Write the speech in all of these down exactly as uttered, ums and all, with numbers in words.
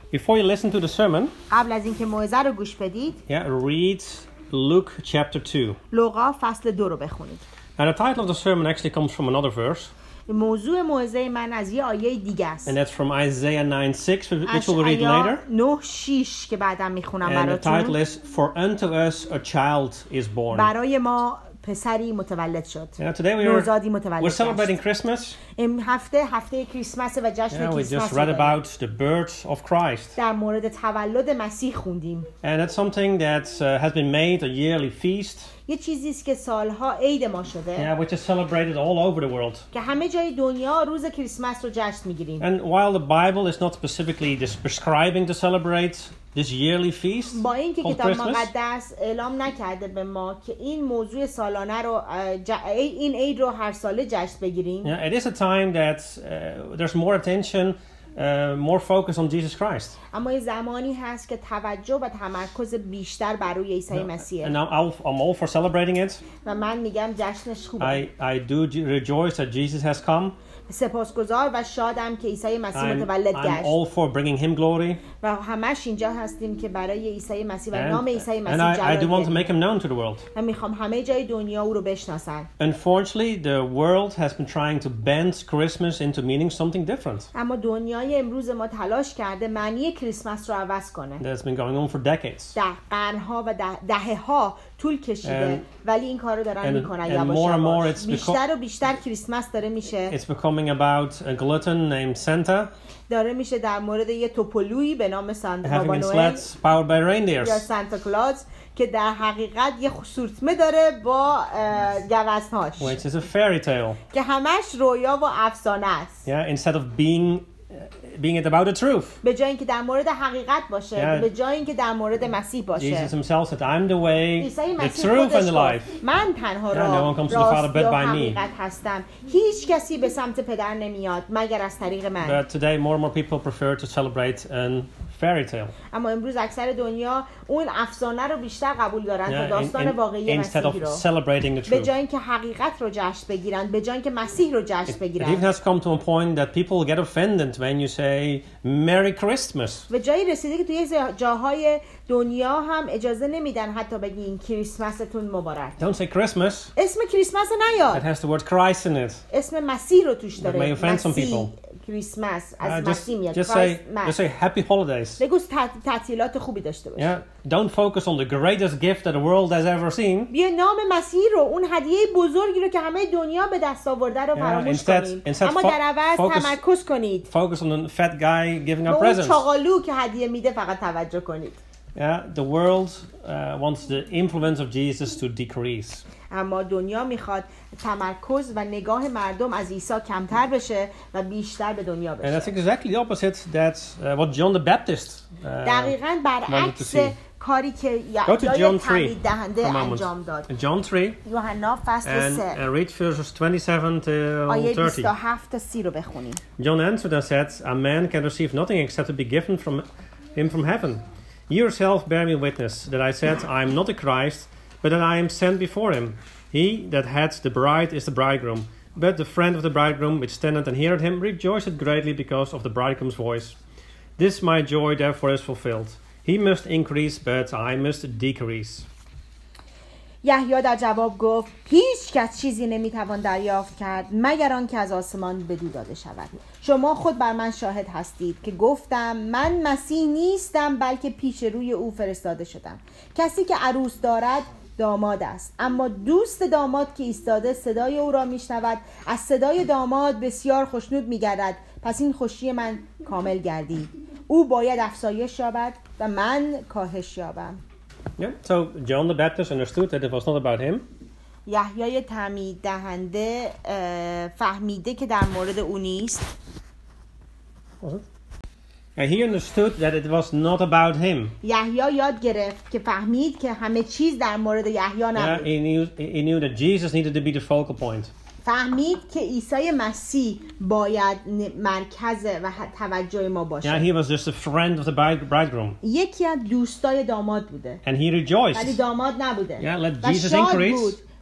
Before you listen to the sermon, قبل از اینکه موعظه رو گوش بدید، yeah, read Luke chapter two. لوقا فصل دو رو بخونید. And the title of the sermon actually comes from another verse. موضوع موعظه من از یه آیه دیگه است. And that's from Isaiah nine six, which we'll read later. نه شش که بعداً میخونم براتون. And the title is For unto us a child is born. برای ما پسری متولد شد. Yeah, today we نوزادی are, متولد we're celebrating Christmas. این هفته هفته کریسمس و جشن Yeah, we کریسمس. just read about the birth of Christ. در مورد تولد مسیح خوندیم. And that's something that uh, has been made a yearly feast. یه چیزی است که سالها عید ما شده. Yeah, which is celebrated all over the world. که همه جای دنیا روز کریسمس رو جشن میگیریم. And while the Bible is not specifically just prescribing to celebrate this yearly feast با اینکه called کتاب Christmas, مقدس اعلام نکرده به ما که این موضوع سالانه رو ج... این عید رو هر ساله جشن بگیریم. yeah, it is a time that uh, there's more attention, uh, more focus on Jesus Christ. اما یه زمانی هست که توجه و تمرکز بیشتر بر روی عیسی مسیحه. And I'm, I'm all for celebrating it. و من میگم جشنش خوبه. I, I do rejoice that Jesus has come. سپاسگزار و شادم که عیسی مسیح I'm, متولد I'm گشت. all for bringing him glory. و همش اینجا هستیم که برای عیسی مسیح و And, نام عیسی and مسیح I, I do want to جلال make him known to the world. و میخوام همه جای دنیا او رو بشناسن. Unfortunately, the world has been trying to bend Christmas into meaning something different. اما دنیای امروز ما تلاش کرده معنی کریسمس رو عوض کنه. That's been going on for decades. ده قرنها و ده دهه‌ها طول کشیده And, ولی این کارو دارن and, میکنن and یواش more and more یواش. it's بیشتر و بیشتر کریسمس داره میشه. It's becoming about a glutton named Santa داره میشه در مورد یه توپلویی به نام سانتا having بابا its نوئل sleds powered by reindeers. یا سانتا کلاز که در حقیقت یه سورتمه داره با گوزن‌هاش Which is a fairy tale. که همش رویا و افسانه است. Yeah, instead of being being it about the truth. به جای اینکه در مورد حقیقت باشه، Yeah. به جای اینکه در مورد مسیح باشه. Jesus himself said, I'm the way, عیسی the مسیح truth and خودش the گفت life. من تنها Yeah, راه no one comes to the Father راست but و by me. حقیقت هستم. هیچ کسی به سمت پدر نمیاد مگر از طریق من. But today more and more people prefer to celebrate a fairy tale. اما امروز اکثر دنیا اون افسانه رو بیشتر قبول دارن تا Yeah, داستان in- in- واقعی instead مسیح of رو. celebrating the به truth. جای اینکه حقیقت رو جشن بگیرن، به جای اینکه مسیح رو جشن It even بگیرن. has come to a point that people get offended when you say Merry Christmas. به جایی رسیده که توی جاهای دنیا هم اجازه نمیدن حتی بگین کریسمستون مبارک. Don't say Christmas. اسم کریسمس It نیاد. has the word Christ in it. اسم مسیح رو توش داره. may offend some مسیح، people. کریسمس Uh, از just, مسیح میاد. just say کریست just say مس. Happy Holidays. بگو تعط- تعطیلات خوبی داشته باش. Yeah. Don't focus on the greatest gift that the world has ever seen. بیا نام مسیح رو، اون هدیه بزرگی رو که همه دنیا به دست آورده رو Yeah, فراموش instead- کنید. instead اما fo- در عوض focus- تمرکز کنید. Focus on the fat guy giving به out اون presents. چاقالو که هدیه میده فقط توجه کنید. Yeah, the world uh, wants the influence of Jesus to decrease. اما دنیا میخواد تمرکز و نگاه مردم از عیسی کمتر بشه و بیشتر به دنیا And that's بشه. exactly the opposite that uh, what John the Baptist uh, دقیقاً برعکس wanted to see. کاری که Go to یحیای John three تعمید دهنده for a moment. انجام داد. John three یوحنا فصل and, سه and read verses twenty-seven to آیه thirty. بیست و هفت تا سی رو بخونیم. John answered and said, A man can receive nothing except to be given from him from heaven. You yourself bear me witness that I said, I am not the Christ, but that I am sent before him. He that hath the bride is the bridegroom. But the friend of the bridegroom, which standeth and heareth him, rejoiceth greatly because of the bridegroom's voice. This my joy therefore is fulfilled. He must increase, but I must decrease. یحیی در جواب گفت هیچ کس چیزی نمیتوان دریافت کرد مگر آنکه از آسمان بدو داده شود. شما خود بر من شاهد هستید که گفتم من مسیح نیستم بلکه پیش روی او فرستاده شدم. کسی که عروس دارد داماد است، اما دوست داماد که ایستاده صدای او را میشنود از صدای داماد بسیار خوشنود میگردد. پس این خوشی من کامل گردید. او باید افزایش یابد و من کاهش یابم. Yeah. So John the Baptist understood that it was not about him. یحیای تعمید دهنده فهمیده که در مورد او نیست. Was it? And he understood that it was not about him. یحیی یاد گرفت که فهمید که همه چیز در مورد یحیی Yeah, نبود. he knew he knew that Jesus needed to be the focal point. فهمید که عیسی مسیح باید مرکز و توجه ما Yeah, باشه. he was just a friend of the bride- bridegroom. یکی از دوستای داماد بوده And he ولی rejoiced. داماد نبوده Yeah, let و Jesus شاد increase. بود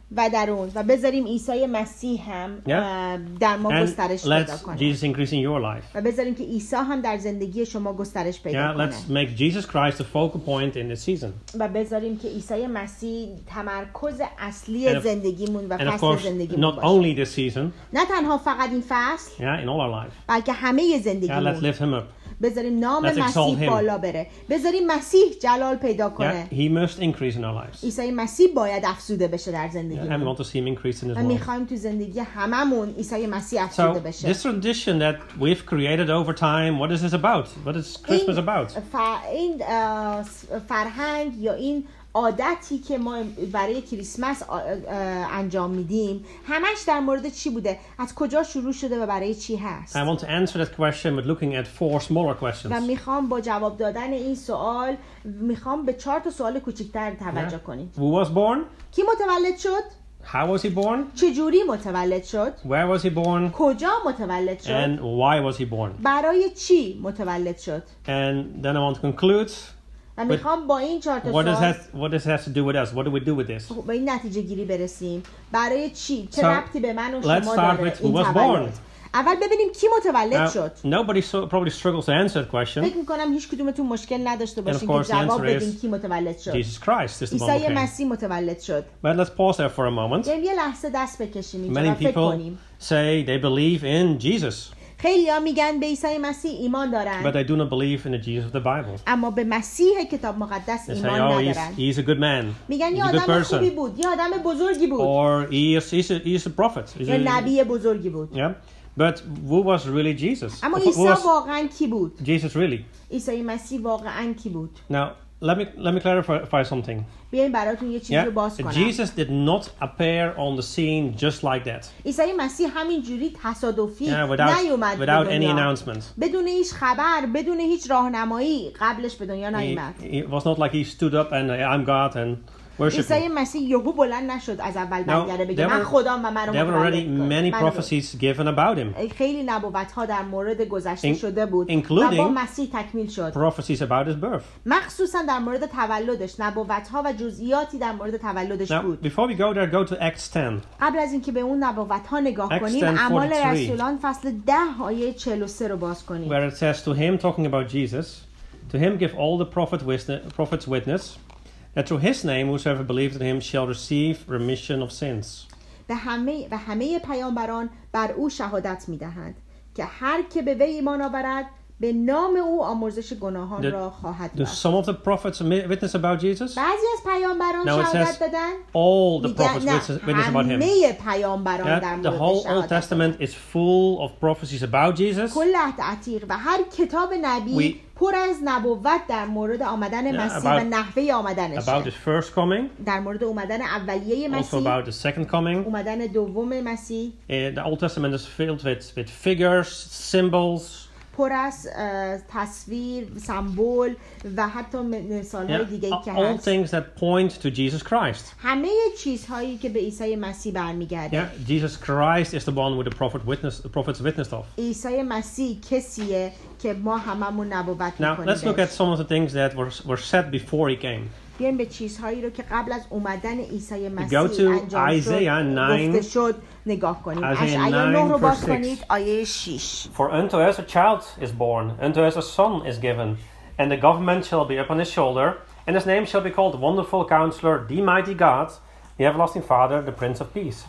و درون و بذاریم عیسی مسیح هم Yeah. اه، در ما And گسترش پیدا let's کنه Jesus increase in your life. و بذاریم که عیسی هم در زندگی شما گسترش پیدا Yeah, کنه let's make Jesus Christ the focal point in this season. و بذاریم که عیسی مسیح تمرکز And اصلی of- زندگیمون و And of فصل course, زندگیمون not باشه. only this season, نه تنها فقط این فصل yeah, in all our life. بلکه همه Yeah, let's زندگیمون. lift him up. بذاریم نام Let's exalt مسیح him. بالا بره. بذاریم مسیح جلال پیدا Yeah, کنه. he must increase in our lives. عیسی مسیح باید افزوده بشه در Yeah, and we زندگیمون. want to see him increase in his و world. میخوایم تو زندگی هممون عیسی مسیح افزوده So, بشه. this tradition that we've created over time, what is this about? What is Christmas این, about? ف- این اه، فرهنگ یا این عادتی که ما برای کریسمس آ- اه، انجام میدیم همش در مورد چی بوده؟ از کجا شروع شده و برای چی هست؟ I want to answer that question with looking at four smaller و questions. میخوام با جواب دادن این سوال میخوام به چهار تا سوال کوچیک‌تر توجه Yeah. کنیم. Who was born? کی متولد شد؟ How was he born? چجوری متولد شد؟ Where was he born? کجا متولد شد؟ And why was he born? برای چی متولد شد؟ And then I want to conclude. و میخوام با این چهار تا What does سوال that what does has to do with us? What do we do with this? به این نتیجه گیری برسیم. برای چی؟ چه So, ربطی به من و let's شما start داره with who این was تولد؟ born. اول ببینیم کی متولد Now, شد. nobody so, probably struggles to answer that question. فکر میکنم هیچ کدومتون مشکل نداشته باشین که course the جواب answer بدین is کی متولد شد. Jesus Christ is the one who عیسی came. مسیح متولد شد. But let's pause there for a moment. یعنی یه لحظه دست بکشیم اینجا و Many فکر people کنیم. say they believe in Jesus, خیلی ها میگن به عیسی مسیح ایمان but دارن they do not believe in the Jesus of the Bible. اما به مسیح کتاب مقدس They say, ایمان oh, he's, ندارن. he's a good man. میگن He's یه a good آدم خوبی person. بود، یه آدم بزرگی بود، Or he is, he's, a, he's a prophet. He's یه a- نبی بزرگی بود. yeah. But who was really Jesus? اما Who عیسی was واقعا کی بود؟ Jesus really? عیسی مسیح واقعا کی بود؟ Now, let me let me clarify something. بیاین براتون یه چیزی رو Yeah, باز کنم. Jesus did not appear on the scene just like that. عیسی مسیح همین جوری تصادفی Yeah, without نیومد به without any دنیا. announcement. بدون هیچ خبر، بدون هیچ راهنمایی قبلش به دنیا He, نیومد. it was not like he stood up and uh, I'm God and worship عیسی me. مسیح یهو بلند نشد از اول Now, برگرده بگه there من were, خدام و منو there were already متولد many کن. prophecies given about him. خیلی نبوت ها در مورد گذشته In- شده بود و including با مسیح تکمیل شد. Prophecies about his birth. مخصوصا در مورد تولدش نبوت ها و جزئیاتی در مورد تولدش Now, بود. before we go there, go to Acts ten. قبل از اینکه به اون نبوت ها نگاه Acts کنیم ten اعمال forty-three. رسولان فصل ده آیه چهل و سه رو باز کنیم. Where it says, to him, talking about Jesus, to him give all the prophet witness, prophets witness, that through his name whosoever believes in him shall receive remission of sins. به همه و همه پیامبران بر او شهادت می‌دهند که هر که به وی ایمان آورد به نام او آمرزش گناهان The- را خواهد Do یافت. some of the prophets witness about Jesus? بعضی از پیامبران No, it شهادت says دادن. all the میگن prophets نه، witness, witness about him. همه پیامبران در Yeah, the مورد whole Old شهادت دادن. Testament is full of prophecies about Jesus. کل عهد عتیق و هر کتاب نبی We- پر از نبوت در مورد آمدن Yeah, مسیح و about- نحوه آمدنش، About his first coming, در مورد اومدن اولیه also مسیح، about the second coming. اومدن دوم مسیح. Uh, the Old Testament is filled with, with figures, symbols, پر از اه، تصویر، سمبل و حتی مثال‌های yeah, دیگه‌ای که all هست. things that point to Jesus Christ. همه چیزهایی که به عیسی مسیح برمیگرده. Yeah, Jesus Christ is the one with the prophet witness, the prophets witnessed of. عیسی مسیح کسیه که ما هممون نبوت Now, let's look می‌کنیم. at some of the things that were, were said before he came. بیایم به چیزهایی رو که قبل از اومدن عیسی مسیح go to انجام شد، Isaiah nine. گفته شد نگاه کنیم. Isaiah اشعیا nine نه رو باز verse six. کنید آیه شش. For unto us a child is born, unto us a son is given, and the government shall be upon his shoulder, and his name shall be called Wonderful Counselor, the Mighty God, the Everlasting Father, the Prince of Peace.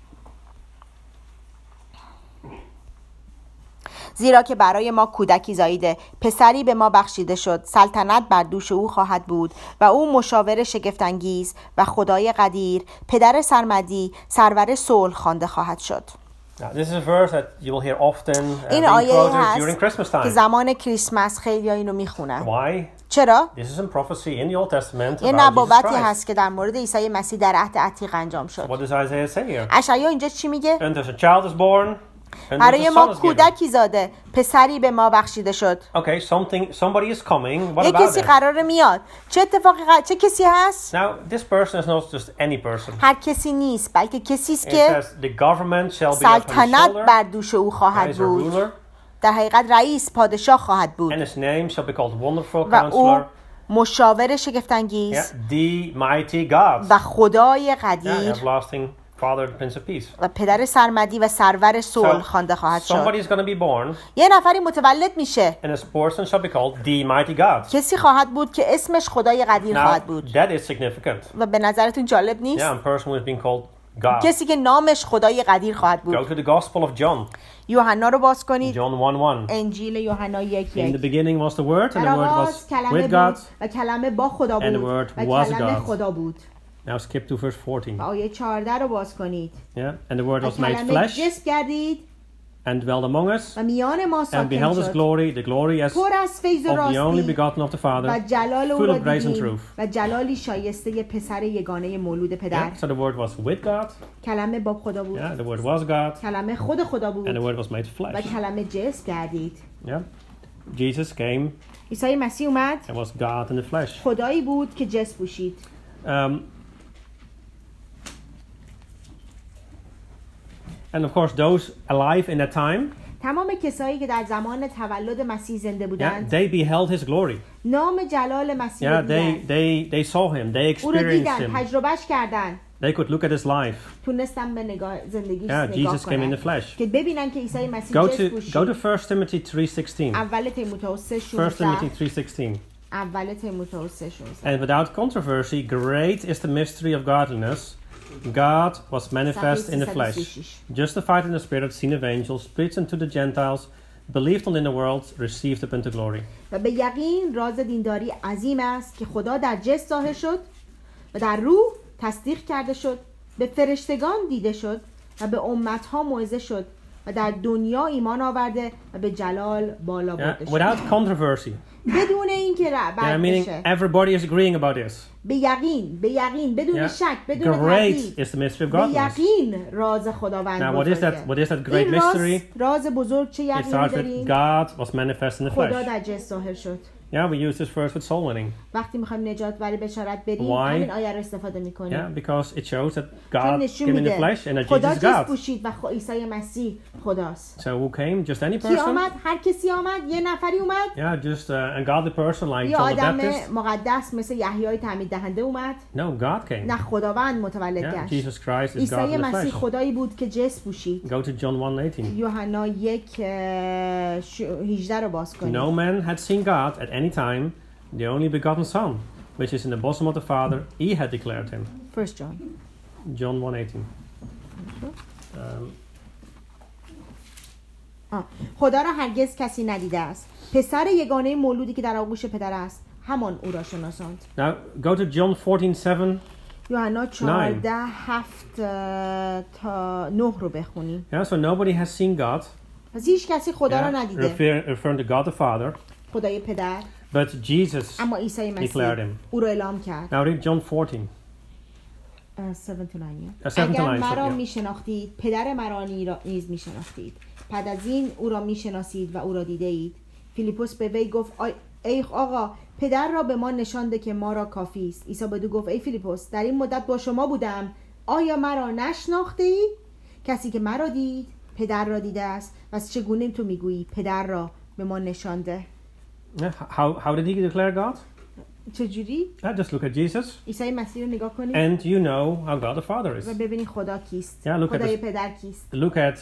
زیرا که برای ما کودکی زاییده، پسری به ما بخشیده شد، سلطنت بر دوش او خواهد بود و او مشاور شگفت‌انگیز و خدای قدیر، پدر سرمدی، سرور صلح خوانده خواهد شد. Now, this is a verse that you will hear often uh, این being آیه quoted during Christmas هست که time. زمان کریسمس خیلی ها اینو میخونن. Why? چرا؟ This is in prophecy in the Old Testament یه about Jesus نبوتی Christ. هست که در مورد عیسی مسیح در عهد عتیق انجام شد. What does Isaiah say here? اشعیا اینجا چی میگه؟ Unto us a child is born, unto us برای a ما son is given. کودکی زاده، پسری به ما بخشیده شد. Okay, something, somebody is coming. What یه about کسی it? قراره میاد. چه اتفاقی قرار... چه کسی هست؟ Now, this person is not just any person. هر کسی نیست، بلکه کسی است It که says the government shall be upon his سلطنت shoulder. بر دوش او He خواهد is a بود. ruler, در حقیقت رئیس، پادشاه خواهد بود and his name shall be called Wonderful و او Counselor, مشاور شگفت‌انگیز Yeah, the mighty God. و خدای Yeah, قدیر everlasting Father, the Prince of Peace. و پدر سرمدی و سرور صلح So, خوانده خواهد شد. somebody is going to be born, یه نفری متولد میشه، and this person shall be called the mighty God. کسی خواهد بود که اسمش خدای قدیر Now, خواهد بود. that is significant. و به نظرتون جالب Yeah, نیست؟ a person who is being called God. کسی که نامش خدای قدیر خواهد Go بود. to the Gospel of John, یوحنا رو باز کنید. John one one. انجیل یوحنا یک In the یک. beginning was the Word, and در the Word آغاز was کلمه with بود God. و کلمه با خدا and the بود word و was کلمه God. خدا بود. Now skip to verse fourteen. و آیه چهارده رو باز کنید. Yeah, and the Word و was made کلمه flesh جسم گردید and dwelt among us, و میان ما and ساکن beheld His شد. glory, the glory as پر از فیض و of the only راستی begotten of the و Father, جلال او full را of grace and دیدیم truth. و جلالی شایسته پسر یگانه مولود پدر. Yeah, so the Word was with God. کلمه با خدا بود. Yeah, the Word was God, کلمه خود خدا and the بود Word was made و flesh. کلمه جسم گردید. Yeah, Jesus came عیسی مسیح اومد، and was God in the flesh. خدایی بود که جسم پوشید. Um, and of course, those alive in that time, تمام کسایی که در زمان تولد مسیح زنده yeah, بودند they beheld His glory. نام جلال مسیح Yeah, رو they دیدند، they they saw Him, they او رو experienced دیدن، Him. تجربهش کردن، They could look at His life. تونستن به نگاه زندگیش Yeah, نگاه Jesus came in the کنن flesh. که ببینن که عیسی مسیح Go جسم to go to پوشید. First Timothy three sixteen. اول تیموتائوس سه First Timothy شانزده. three sixteen. اول تیموتائوس سه شانزده. And without controversy, great is the mystery of godliness. God was manifest in the flesh, justified in the spirit, seen of angels, preached unto the Gentiles, believed on in the world, received up into glory. و به یقین راز دینداری عظیم است که خدا در جسم ظاهر شد و در روح تصدیق کرده شد، به فرشتگان دیده شد و به امتها موعظه شد و در دنیا ایمان آورده و به جلال بالا Yeah, برده شد. without controversy. بدون اینکه Yeah, رعبت meaning بشه، everybody is agreeing about this. به یقین، به یقین، بدون Yeah. شک، بدون Great تردید، is the mystery of به godliness. یقین راز خداوند Now, what is that? بزرگه. What is that great این راز mystery? راز بزرگ چه It یقینی starts with داریم؟ God was manifest in the خدا flesh. در جسم ظاهر شد. Yeah, we use this verse with soul winning. وقتی میخوایم نجات برای بشارت بریم Why? همین آیه رو استفاده Yeah, میکنیم. because it shows that چون God نشون came in the میده flesh and that خدا Jesus is جسم God. پوشید و خ- عیسی مسیح خداست. So who came? Just any کی person? آمد؟ هر کسی آمد؟ یه نفری اومد؟ Yeah, just uh, a godly person like یه John the آدم Baptist. مقدس مثل یحیای تعمید دهنده اومد؟ No, God came. نه، خداوند متولد Yeah, گشت. Jesus Christ is God عیسی in the مسیح flesh. خدایی بود که جسم پوشید. Go to John one eighteen. یوحنا یک اه، ش- هجده رو باز کنید. No man had seen God at any time, the only begotten Son, which is in the bosom of the Father, He had declared Him. First John. John one eighteen. Um, آه. خدا را هرگز کسی ندیده است. پسر یگانه مولودی که در آغوش پدر است، همان او را شناساند. now go to John fourteen seven. یوحنا چهارده هفت اه، تا نه رو بخونیم. Yeah, so nobody has seen God. پس هیچ کسی خدا را Yeah, ندیده. refer, referring to God the Father, خدای پدر. but Jesus اما عیسی declared مسیح Him. او را اعلام کرد. Now read John fourteen. اه، هفت تا نه. Uh, seven to اگر nine, مرا sorry, yeah. می شناختید، پدر مرا نیز می شناختید. بعد از این او را می شناسید و او را دیده اید. فیلیپوس به وی گفت آی ای آقا، پدر را به ما نشانده که ما را کافی است. عیسی بدو گفت ای فیلیپوس، در این مدت با شما بودم، آیا مرا نشناخته ای؟ کسی که مرا دید پدر را دیده است. و چگونه تو میگویی پدر را به ما نشانده؟ Yeah, how, how did He declare God? چجوری؟ Uh, just look at Jesus, عیسی مسیح رو نگاه کنید and you know how God the Father is. و ببینید خدا کیست. Yeah, look at خدای this. پدر کیست. Look at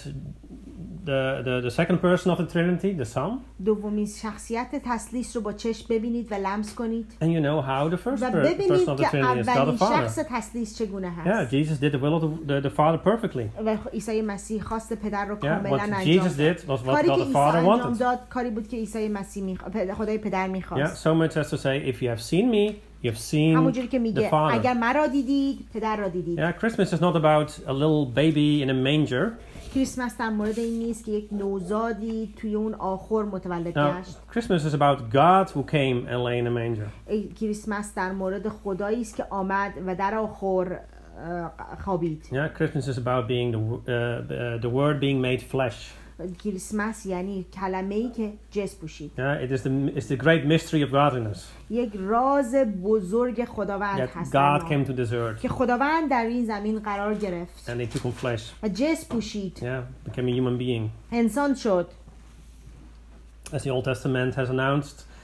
the, the, the second person of the Trinity, the Son, دومین شخصیت تثلیث رو با چشم ببینید و لمس کنید and you know how the first و per- person ببینید of the که Trinity is God اولین the Father. شخص تثلیث چگونه Yeah, هست. Jesus did the will of the, the, the Father perfectly. و عیسی مسیح خواست پدر رو Yeah, کاملا what انجام Jesus داد. did was what کاری که God the عیسی Father انجام wanted. داد کاری بود که عیسی مسیح میخ... پد- خدای پدر Yeah, میخواست. so much as to say, if you have seen me, you have seen همونجوری که the میگه Father. اگر مرا دیدید پدر را دیدید. Yeah, Christmas is not about a little baby in a manger. کریسمس در مورد این نیست که یک نوزادی توی اون آخر متولد No, گشت. Christmas is about God who came and lay in a manger. ای- کریسمس در مورد خدایی است که آمد و در آخر اه، خوابید. Yeah, Christmas is about being the w- uh, uh, the Word being made flesh. کریسمس یعنی کلمه‌ای که جسم پوشید. Yeah, it is the it's the great mystery of godliness یک راز بزرگ خداوند that هست God ما. came to this earth که خداوند در این زمین قرار گرفت and He took on flesh. و جسم پوشید، Yeah, became a human being. انسان شد. As the Old Testament has announced,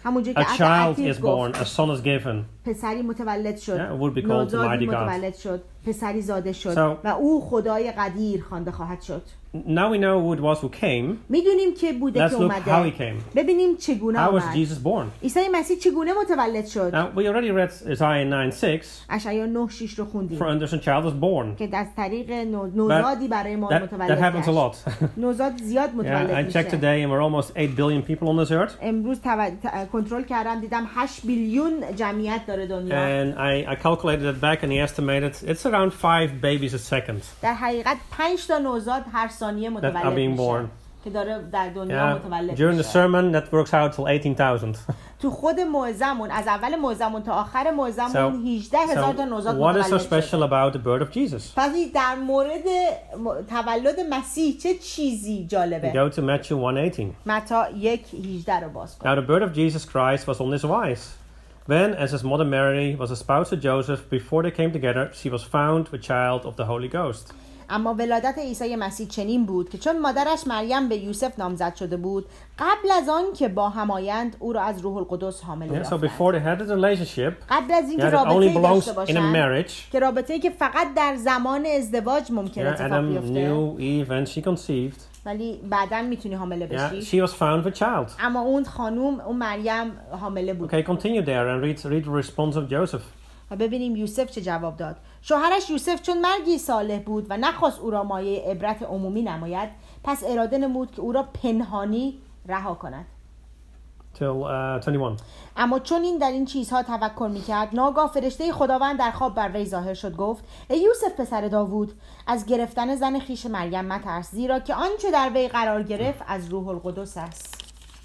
همونجوری که a child عتیق is گفت born, a son is given. پسری متولد شد Yeah, it would be called نوزادی the mighty God. متولد شد پسری زاده شد So- و او خدای قدیر خوانده خواهد شد. Now we know who it was who came. میدونیم که بوده Let's که look how he اومده. came. ببینیم چگونه How was آمد. Jesus born? عیسی مسیح چگونه متولد شد. Now, we already read Isaiah nine six, اشعیا نه شش رو for خوندیم under a child was born. که از طریق نو- نوزادی برای ما That, that متولد happens a گشت. lot. نوزاد زیاد Yeah, متولد I checked میشه. today and we're almost eight billion people on this earth. امروز تو- ت- کنترل کردم دیدم هشت بیلیون جمعیت داره دنیا. And I, I calculated it back and he estimated it's around five babies a second در حقیقت پنج تا نوزاد هر ثانیه that are متولد being میشه born. که داره در دنیا Yeah. متولد During the میشه. sermon, that works out till eighteen thousand. تو خود موعظمون از اول موعظمون تا آخر موعظمون So- هجده هزار تا So, نوزاد what is so متولد شد. special about the birth of Jesus? پس در مورد م- تولد مسیح چه چیزی جالبه؟ Go to Matthew one eighteen. متی یک هجده رو باز کن. Now, the birth of Jesus Christ was on this wise. When, as his mother Mary was espoused to Joseph, before they came together, she was found with child of the Holy Ghost. اما ولادت عیسی مسیح چنین بود که چون مادرش مریم به یوسف نامزد شده بود قبل از آن که با هم آیند او را از روح القدس حامل Yeah, so یافتند. before they had a relationship, قبل از اینکه yeah, it only رابطه belongs داشته in a باشند marriage. که رابطه‌ای که فقط در زمان ازدواج ممکن Yeah, اتفاق Adam بیفته knew Eve and she conceived. ولی بعداً میتونی حامله Yeah, بشی. she was found with child. اما اون خانوم اون مریم حامله بود. Okay, continue there and read read the response of Joseph. و ببینیم یوسف چه جواب داد. شوهرش یوسف چون مردی صالح بود و نخواست او را مایه عبرت عمومی نماید پس اراده نمود که او را پنهانی رها کند. Till uh, twenty-one. اما چون این در این چیزها تفکر میکرد ناگاه فرشته خداوند در خواب بر وی ظاهر شد گفت ای یوسف پسر داوود از گرفتن زن خویش مریم مترس زیرا که آنچه در وی قرار گرفت از روح القدس است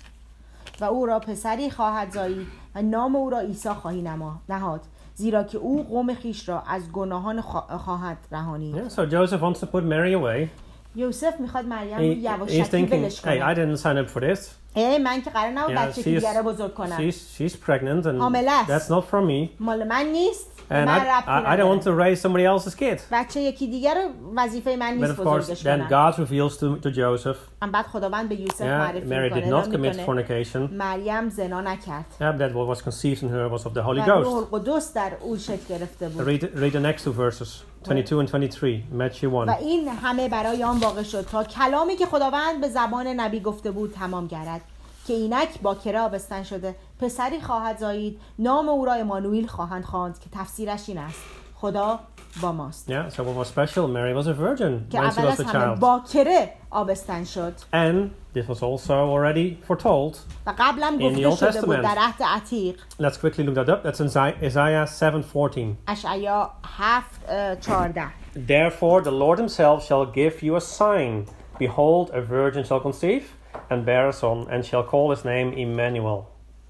و او را پسری خواهد زایید و نام او را عیسی خواهی نما نهاد زیرا که او قوم خویش را از گناهان خوا- خواهد رهانید. Yeah, so Joseph wants to put Mary away. یوسف میخواد مریم رو He, he's یواشکی thinking, ولش hey, I کنه. didn't sign up for this. ای من که قرار نبود Yeah, بچه she's, دیگر رو بزرگ کنم. she's, she's pregnant and حامله است. that's not from me. مال من نیست. And من I, ربطی I, I don't want to نداره. raise somebody else's kid. بچه یکی دیگر رو وظیفه من But نیست of course, بزرگش then کنم. God reveals to, to Joseph, من بعد خداوند به یوسف yeah, معرفی Mary did میکنه not commit میکنه fornication. مریم زنا نکرد Yeah, that what was conceived in her was of the Holy و روح Ghost. القدس در او شکل گرفته بود. Read, read the next two verses, twenty-two and twenty-three, Matthew و one. این همه برای آن واقع شد تا کلامی که خداوند به زبان نبی گفته بود تمام گردد که اینک با کره آبستن شده پسری خواهد زایید نام او را امانوئیل خواهند خواند که تفسیرش این است خدا با ماست. Yeah, so what was special? Mary was a virgin که when she اول was از a همه child. با کره آبستن شد And this was also already foretold. و قبلا In the گفته Old شده بود Testament. در عهد عتیق. Let's quickly look that up. That's in Isaiah Isaiah seven fourteen. اشعیا هفت اه، چهارده. Therefore the Lord himself shall give you a sign. Behold, a virgin shall conceive and bear a son, and shall call his name Emmanuel.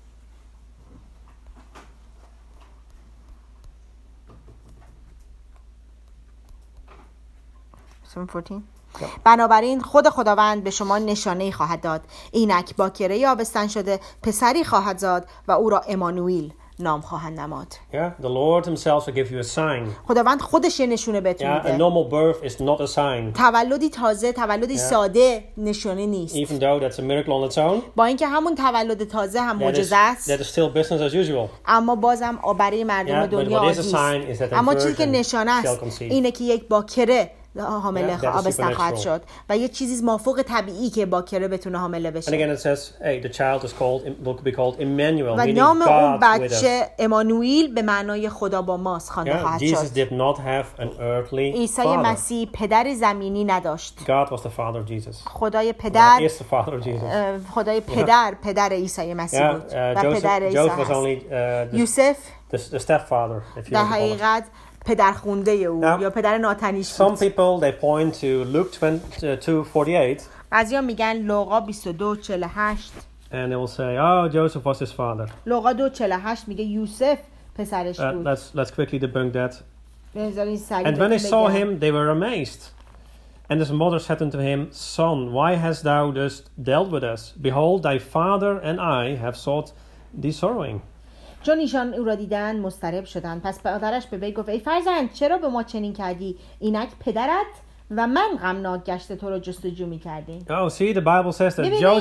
بنابراین خود خداوند به شما نشانه‌ای خواهد داد اینک با کره آبستن شده پسری خواهد زاد و او را امانوئیل نام خواهند نماد. Yeah, the Lord himself will give you a sign. خداوند خودش یه نشونه بهتون Yeah, a میده. normal birth is not a sign. تولدی تازه تولدی Yeah. ساده نشانه نیست. Even though that's a miracle on its own, با اینکه همون تولد تازه هم that is, معجزه است that is still business as usual. اما bازم برای مردم Yeah, but دنیا what is a عادی sign is that است. a اما چیزی که virgin نشانه است shall conceive. اینه که یک باکره حامله Yeah, that is آبستن خواهد supernatural. شد و یه چیزی مافوق طبیعی که باکره بتونه حامله And بشه. again, it says, hey, the child is called, will be called Emmanuel, و meaning نام اون God with us. بچه امانوئیل به معنای خدا با ماست خوانده Yeah, خواهد Jesus شد. did not have an earthly عیسی father. مسیح پدر زمینی نداشت. God was the father of Jesus. خدای God پدر is the father of Jesus. اه، خدای پدر پدر عیسی مسیح Yeah, بود uh, و Joseph, پدر عیسی Joseph was هست. only uh, the, یوسف the, the stepfather, if you در want to call it. حقیقت پدر خونده او Now, یا پدر ناتنیش Some بود. people, they point to Luke twenty-two forty-eight, بعضیا میگن لوقا بیست و دو چهل و هشت. and they will say, oh, Joseph was his father. لوقا دو چهل و هشت میگه یوسف پسرش Uh, بود. let's let's quickly debunk that. بذارین سریع And when they بهتون saw بگم. him, they were amazed. And his mother said unto him, Son, why hast thou thus dealt with us? Behold, thy father and I have sought thee sorrowing. چون ایشان او را دیدن مضطرب شدند پس پدرش به وی گفت ای فرزند چرا به ما چنین کردی اینک پدرت و من غمناک گشته تو را جستجو می‌کردیم. Oh, see, the Bible says that ببینید. Joseph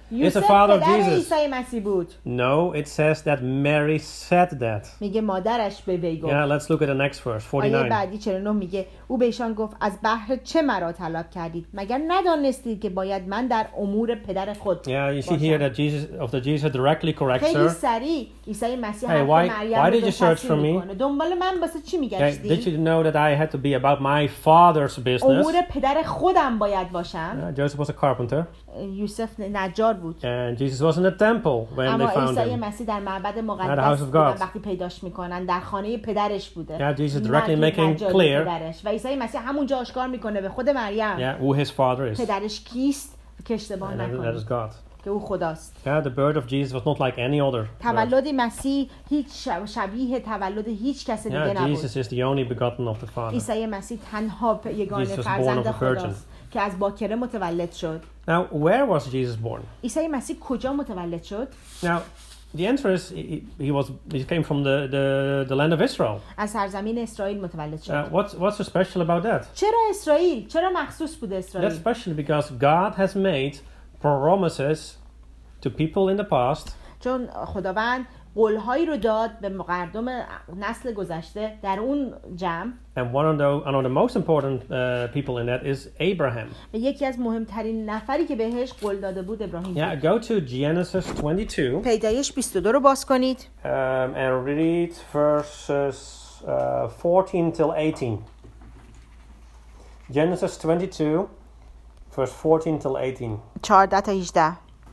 is the یوسف father of پدر Jesus. عیسی مسیح بود. No, it says that Mary said that. میگه مادرش به وی گفت. Yeah, let's look at the next verse, آیه forty-nine. بعدی چهل و نه میگه او به ایشان گفت از بهر چه مرا طلب کردید؟ مگر ندانستید که باید من در امور پدر خود Yeah, you see باشم؟ here that Jesus of the Jesus directly corrects خیلی her. سریع عیسی مسیح Hey, حرف why- مریم why رو did you دو search فصل for me? میکنه. دنبال من واسه چی Okay, میگشتی؟ did you know that I had to be about my father's business? امور پدر خودم باید باشم. Uh, Joseph was a carpenter, یوسف نجار بود. and Jesus was in the temple when اما they found عیسی him. مسیح در معبد At the مقدس house of بودن God. وقتی پیداش میکنن در خانه پدرش بوده. Yeah, Jesus نه directly تو making نجار clear. پدرش. و عیسی مسیح همونجا آشکار میکنه به خود مریم Yeah, who his father is. پدرش کیست که اشتباه And that, that نکنه is God. که او خداست. Yeah, the birth of Jesus was not like any other birth. تولد مسیح هیچ شب- شبیه تولد هیچ کس دیگه Yeah, نبود. Jesus is the only begotten of the Father. عیسی مسیح تنها پ- یگانه Jesus was born فرزند of a virgin. خداست که از باکره متولد شد. Now, where was Jesus born? عیسی مسیح کجا متولد شد؟ Now, the answer is he, he was he came from the, the, the land of Israel. از سرزمین اسرائیل متولد Uh, شد. what's what's so special about that? چرا اسرائیل؟ چرا مخصوص بود That's اسرائیل؟ especially because God has made promises to people in the past چون خداوند قولهایی رو داد به مردم نسل گذشته در اون جمع. and one of the, one of the most important uh, people in that is Abraham. و یکی از مهمترین نفری که بهش قول داده بود ابراهیم Yeah, بود. go to Genesis twenty-two پیدایش بیست و دو رو باز کنید. um, and read verses uh, fourteen till eighteen. Genesis twenty-two, verse fourteen till eighteen. چهارده تا هجده.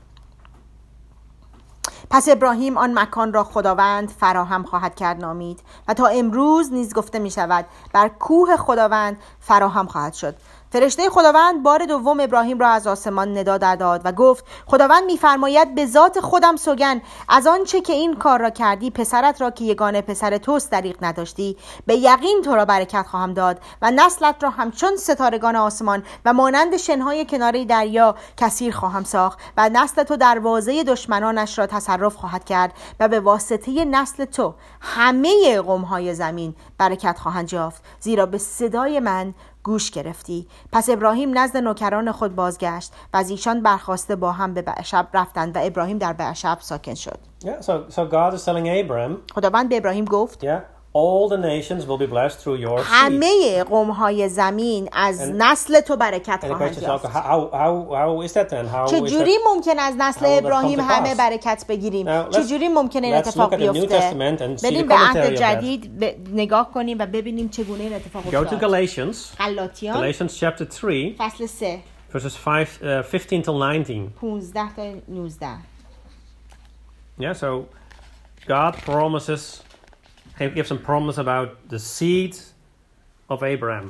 پس ابراهیم آن مکان را خداوند فراهم خواهد کرد نامید و تا امروز نیز گفته می شود بر کوه خداوند فراهم خواهد شد. فرشته خداوند بار دوم ابراهیم را از آسمان ندا در داد و گفت خداوند می‌فرماید به ذات خودم سوگند از آنچه که این کار را کردی پسرت را که یگانه پسر توست دریغ نداشتی به یقین تو را برکت خواهم داد و نسلت را همچون ستارگان آسمان و مانند شنهای کناره دریا کثیر خواهم ساخت و نسل تو دروازه دشمنانش را تصرف خواهد کرد و به واسطه نسل تو همه قوم‌های زمین برکت خواهند یافت زیرا به صدای من گوش گرفتی. پس ابراهیم نزد نوکران خود بازگشت و از ایشان برخواسته با هم به بعشب رفتند و ابراهیم در بعشب ساکن شد. Yeah, so so God is telling Abraham, خداوند به ابراهیم گفت yeah, all the nations will be blessed through your seed. همه قوم‌های زمین از And- نسل تو برکت And the خواهند question is, یافت. how, how, how is that then? How is چجوری that? ممکن از نسل how will that ابراهیم come to همه pass? برکت بگیریم؟ Now, let's- چجوری ممکنه این let's اتفاق look at the New بیفته؟ Testament and see بریم the به عهد commentary of that. جدید ب- نگاه کنیم و ببینیم چگونه این اتفاق Go to افتاد. Galatians, غلاطیان Galatians chapter three, فصل سه verses five, uh, fifteen till nineteen. پانزده تا نوزده. Yeah, so God promises, He gives some promise about the seed of Abraham.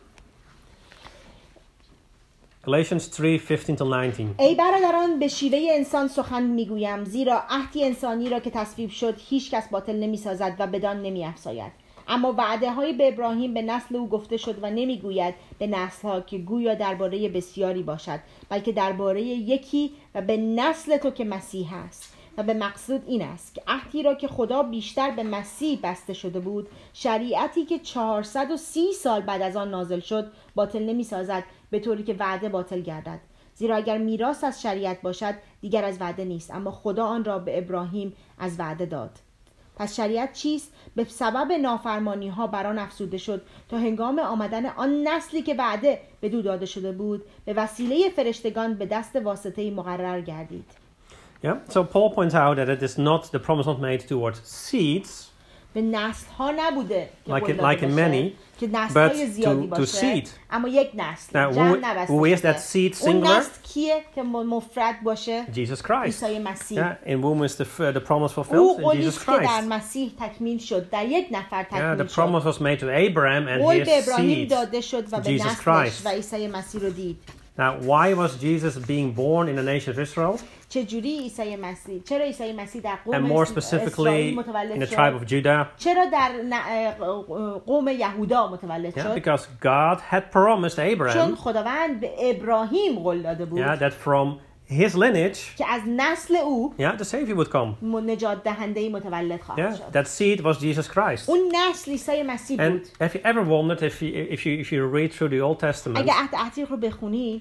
Galatians three, fifteen till nineteen. ای برادران به شیوه انسان سخن میگویم زیرا عهدی انسانی را که تصویب شد هیچ کس باطل نمیسازد و بدان نمیافزاید. اما وعده های به ابراهیم به نسل او گفته شد و نمیگوید به نسل ها که گویا درباره بسیاری باشد بلکه درباره یکی و به نسل تو که مسیح است. و به مقصود این است که عهدی را که خدا بیشتر به مسیح بسته شده بود شریعتی که چهارصد و سی سال بعد از آن نازل شد باطل نمی سازد به طوری که وعده باطل گردد. زیرا اگر میراث از شریعت باشد دیگر از وعده نیست اما خدا آن را به ابراهیم از وعده داد. پس شریعت چیست؟ به سبب نافرمانی ها بر آن افزوده شد تا هنگام آمدن آن نسلی که وعده بدو داده شده بود به وسیله فرشتگان به دست واسطه‌ای مقرر گردید. Yeah, so Paul points out that it is not the promise not made towards seeds, به نسل ها نبوده که Like قول in- داده like in باشه، many, که نسل های but زیادی to- to باشه seed. اما یک نسل Now, جمع who- نبسته who is شده. that seed اون singular? نسل کیه که م- مفرد باشه؟ Jesus Christ. عیسی مسیح. Yeah, in whom is the, f- the promise او fulfilled? In قولی Jesus است که در Christ. مسیح تکمیل شد در یک نفر Yeah, the تکمیل شد. promise was made to Abraham and قول به his ابراهیم seed. داده شد و به Jesus نسلش Christ. و عیسی مسیح رو دید. Now, why was Jesus being born in the nation of Israel? چجوری عیسی مسیح چرا عیسی مسیح در قوم And more اسرائیل specifically متولد in the شد؟ tribe of Judah? چرا در ن- قوم یهودا متولد Yeah, شد؟ because God had promised چون Abraham, خداوند به ابراهیم قول داده بود yeah, that from his lineage, که از نسل او yeah, the Savior would come. نجات دهنده متولد خواهد Yeah, شد. that seed was Jesus Christ. اون نسل عیسی مسیح And بود. have you ever wondered if you if you if you read through the Old Testament, اگه عهد عتیق رو بخونید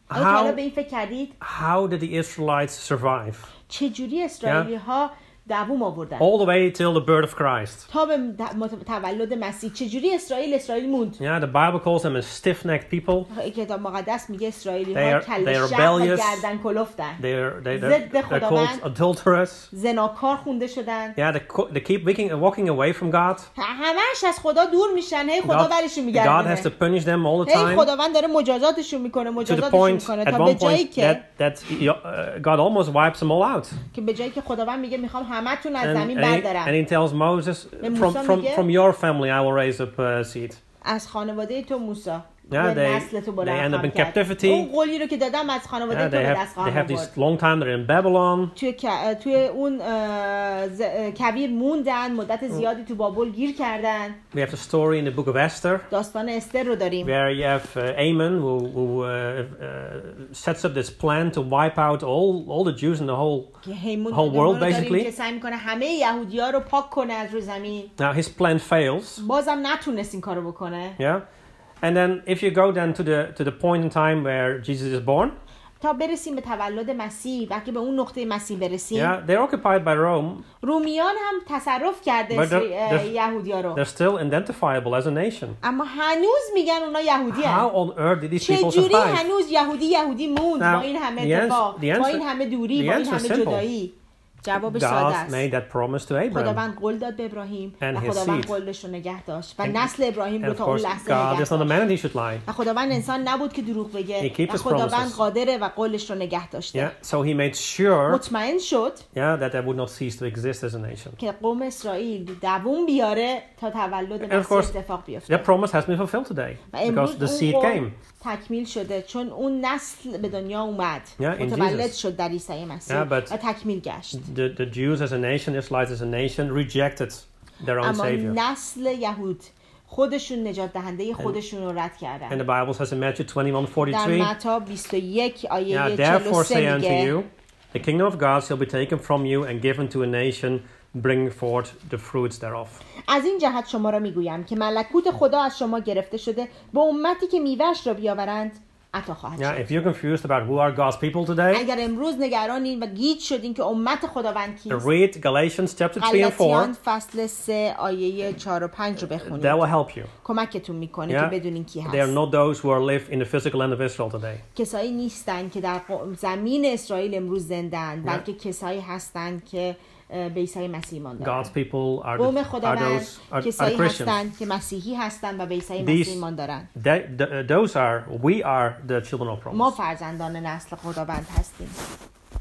آیا حالا How, به این فکر کردید how did the Israelites survive? چجوری اسرائیلی ها دووم آوردن All the way till the birth of Christ. تا به تولد مسیح؟ چجوری اسرائیل اسرائیل موند؟ Yeah, the Bible calls them a stiff-necked people. کتاب مقدس میگه اسرائیلی They ها are- کله they are شق و rebellious. گردن کلفتن، They're, they, they're, ضد they're خداوند. called adulterous. زناکار خونده شدن. Yeah, they, co- they keep walking, walking away from God. همش از خدا دور میشن، هی خدا God, برشون God میگردونه، has to punish them all the هی time. خداوند داره مجازاتشون میکنه To the مجازاتشون point, میکنه at تا به one جایی point, که that, that uh, God almost wipes them all out. که به جایی که خداوند میگه میخوام همتون از And, زمین and, he, and بردارم، he tells Moses, from, from, from your family I will raise up a seed. از خانواده تو موسی Yeah, به they, نسل تو they بلند end up in خواهم کرد. captivity. اون قولی رو که دادم از خانواده Yeah, تو they به have, دست they خواهم have آورد. this long time they're in Babylon. توی ک- توی اون اه، ز- اه، کویر موندن، مدت زیادی تو بابل گیر کردن. We have the story in the book of Esther, داستان استر رو داریم where you have uh, Haman who, who uh, uh, sets up this plan to wipe out all, all the Jews in the whole. که هیمون whole هیمون world رو داریم basically. که سعی میکنه همه یهودی‌ها رو پاک کنه از روی زمین. Now his plan fails. بازم نتونست این کارو بکنه. Yeah, and then if you go then to the to the point in time where Jesus is born, تا برسیم به تولد مسیح، وقتی به اون نقطه مسیح برسیم، yeah, they're occupied by Rome. رومیان هم تصرف کرده But they're- اه، they're- یهودی‌ها رو، They're still identifiable as a nation. اما هنوز میگن اونا یهودی How هستن. on earth did these people چجوری survive? هنوز یهودی یهودی موند Now, با این همه the ans- اتفاق، the با answer- این همه دوری، the با این answer همه is simple. جدایی؟ جوابش ساده God made است. that promise to Abraham. خداوند قول داد به ابراهیم And و his خداوند seed. قولش رو نگه داشت و And- نسل ابراهیم And رو of تا اون course, لحظه God نگه is not a داشت. man that he should lie. و خداوند انسان نبود که دروغ He بگه keeps و his خداوند promises. قادره و قولش رو نگه داشته. Yeah, so he made sure, مطمئن شد yeah, that they would not cease to exist as a nation. که قوم اسرائیل دووم بیاره تا تولد And of مسیح course, اتفاق بیفته. That promise has been fulfilled today و because امروز the اون seed قول came. تکمیل شده چون اون نسل به دنیا اومد، Yeah, in متولد Jesus. شد در عیسی مسیح Yeah, but- و تکمیل گشت. The the Jews as a nation, Israelites as a nation, rejected their own اما savior. نسل یهود خودشون نجات دهنده خودشون رو رد And کردن. the Bible says in Matthew twenty-one در forty-three, متی بیست و یک yeah, آیه therefore say چهل و unto سه you, میگه the kingdom of God shall be taken from you and given to a nation, bring forth the fruits thereof. از این جهت شما را میگویم که ملکوت خدا از شما گرفته شده، به امتی که میوه‌اش را بیاورند عطا خواهد Yeah, شد. if you're confused about who are God's people today, اگر امروز نگرانین و گیج شدین که امت خداوند کیست، read Galatians chapter three and four. غلاطیان فصل سه آیه چهار و پنج رو That بخونید. will help you. کمکتون میکنه Yeah, که بدونین کی they are هست. not those who are live in the physical land of Israel today. کسایی نیستن که در ق- زمین اسرائیل امروز زندن، بلکه کسایی هستن که اه، به عیسی مسیح ایمان دارن. God's people are, قوم the, are خداوند those are, are کسایی Christians. هستن که مسیحی هستن و به عیسی These- مسیح ایمان دارن. They, th- those are, we are the children of promise. ما فرزندان نسل خداوند هستیم.